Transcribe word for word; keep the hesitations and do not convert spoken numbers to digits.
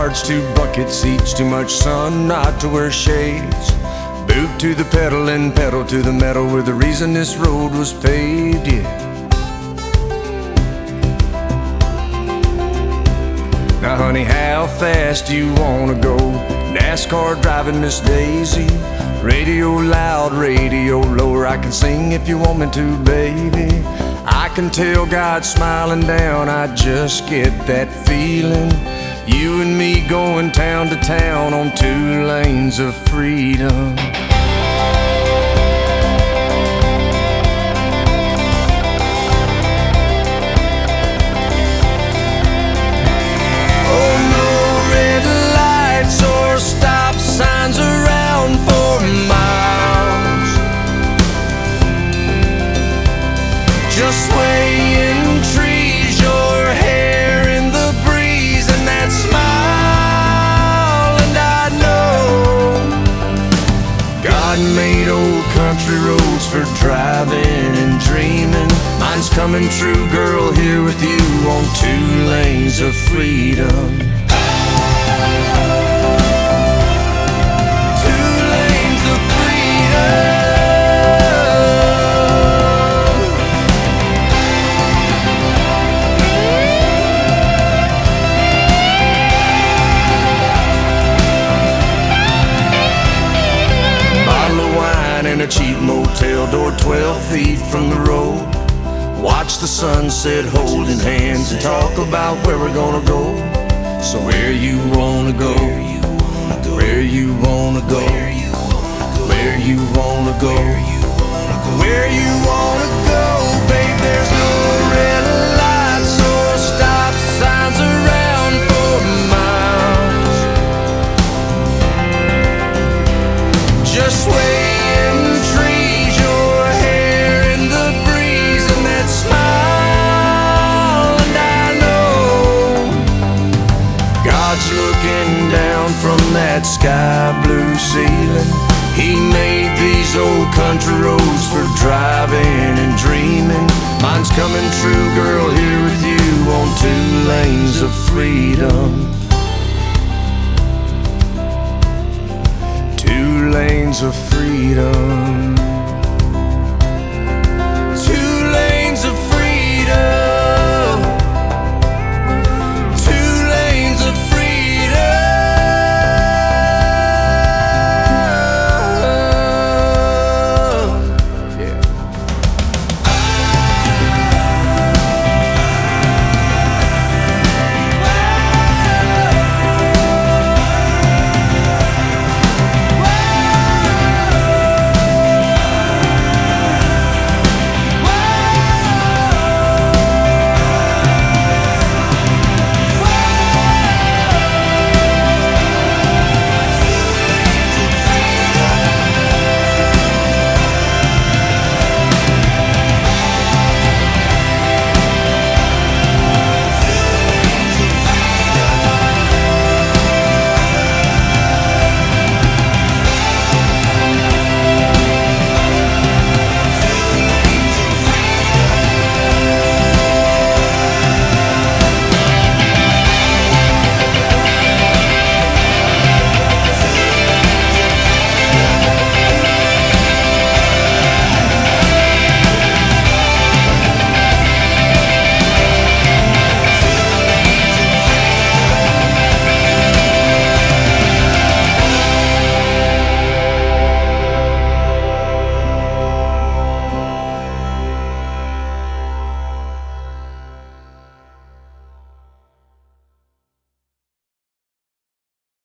cards, two bucket seats, too much sun not to wear shades. Boot to the pedal and pedal to the metal, we're the reason this road was paved, yeah. Now honey, how fast you wanna go? NASCAR driving Miss Daisy. Radio loud, radio lower, I can sing if you want me to, baby. I can tell God's smiling down, I just get that feeling. You and me going town to town on two lanes of freedom. Just swaying trees, your hair in the breeze, and that smile, and I know God made old country roads for driving and dreaming. Mine's coming true, girl, here with you on two lanes of freedom. In a cheap motel door twelve feet from the road. Watch the sunset holding hands and talk about where we're gonna go. So where you wanna go? Where you wanna go? Where you wanna go? Where you wanna go, babe? There's no red lights or stop signs around for miles. Just wait. Looking down from that sky blue ceiling, He made these old country roads for driving and dreaming. Mine's coming true, girl, here with you on two lanes of freedom. Two lanes of freedom.